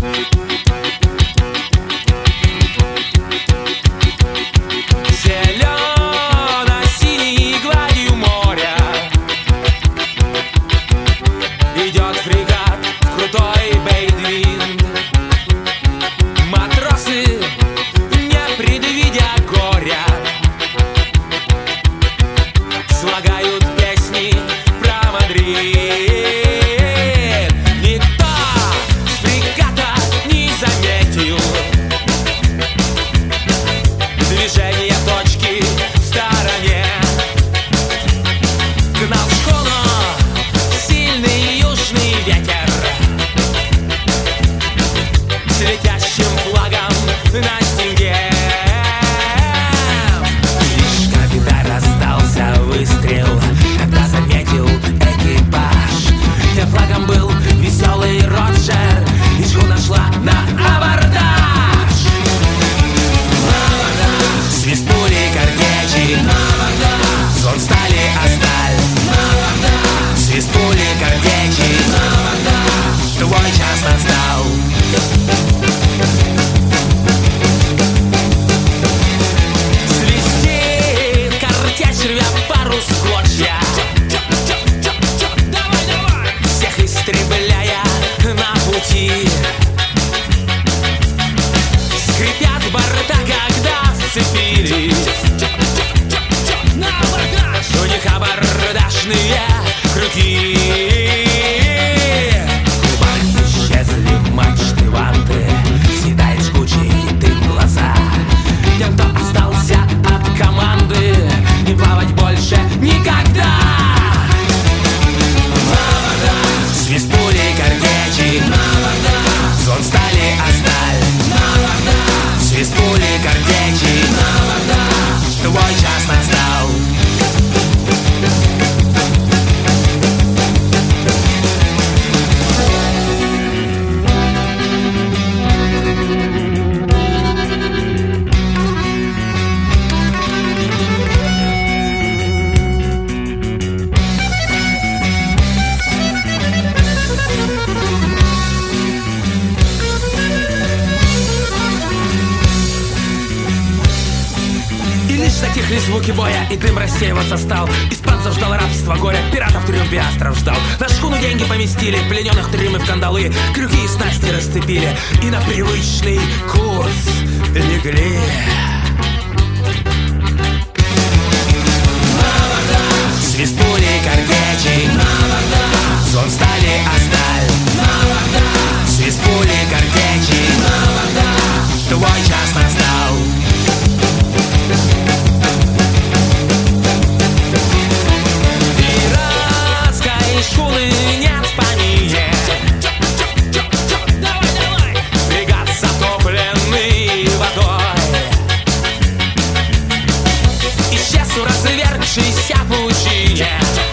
Зелено-синей гладью моря идет фрегат в крутой бейдвинд. Матросы, не предвидя горя, слагают песни про Мадрид. Никто с фрегата не заметил движение точки в стороне. Гнал шхуну сильный южный ветер с летящим флагом на стенге. Лишь когда раздался выстрел, когда заметил экипаж, где флагом был веселый Роджер, и шхуна шла на абордаж. Свистули картечи, звон стали о сталь. Свистули картечи, твой час настал. Свистит картечь, рвя парус в клочья, всех истребляя на пути. Скрипят борта, когда вцепились, у них абордажные крюки. В клубах исчезли мачты, ванты, съедает жгучий дым глаза. Тем, кто остался от команды, не плавать больше никогда. Свистули картечи, звон стали о сталь. Свистули картечи, твой час настал. И лишь затихли звуки боя, и дым рассеиваться стал. Испанцев ждал рабство, горя, пиратов в триумфе остров ждал. На шхуну деньги поместили, плененных трюмы в кандалы, крюки и снасти расцепили, и на привычный курс легли. Свистули картечи, звон стали о сталь. Свистули картечи, твой час настал. Пиратской шхуны нет в помине, фрегат затопленный водой. Исчез в развергшейся пучине